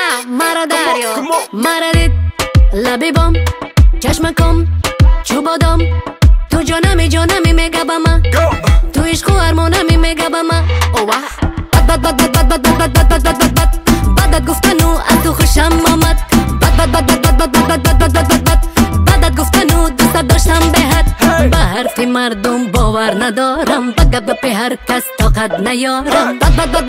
مرا دریا مرا دید لبی بام چشم کم چوب آدم تو جانمی میگه با من تو عشق و ارمانمی میگه با من بدت گفتنو از تو خوشم آمد بدت گفتنو دوست داشتم بهت به حرفی مردم باور ندارم بگب به هر کس طاقت نیارم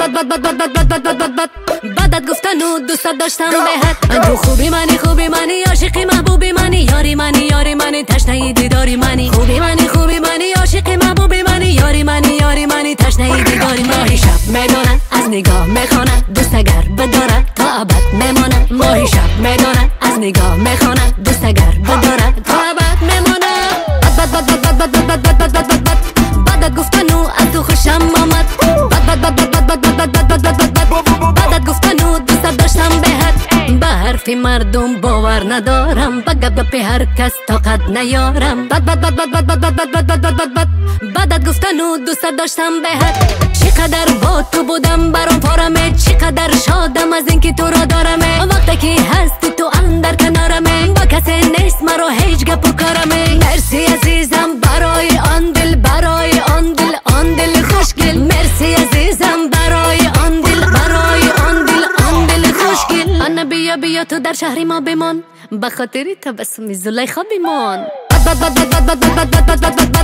بدت گفتنو دوست داشتم بهت تو خوبی منی عاشقی محبوبی منی یاری منی تشنه دیداری منی خوبی منی عاشقی محبوبی منی یاری منی تشنه دیداری ماهی شب میدونه از نگاه میخونه دوست اگر بداره تا ابد میمونه ماهی شب میدونه از نگاه میخونه دوست اگر بداره تا ابد میمونه بدت گفتنو از تو خوشم آمد بدت گفتنو دوست داشتم بهت به حرفی مردم باور ندارم بگب به هر کس طاقت نیارم بدت گفتنو دوست داشتم بهت چقدر با تو بودم برام پارمه چقدر شادم از اینکه تو را دارمه وقتی که هستی تو اندر کنارمه با کسی نیست مرا هیچ گپ و کارمه مرسی عزیزم برای آن دل خوشگل مرسی عزیزم برای آن دل خوشگل انا بیا تو در شهری ما بمان به خاطری تبسمی زلیخا بمان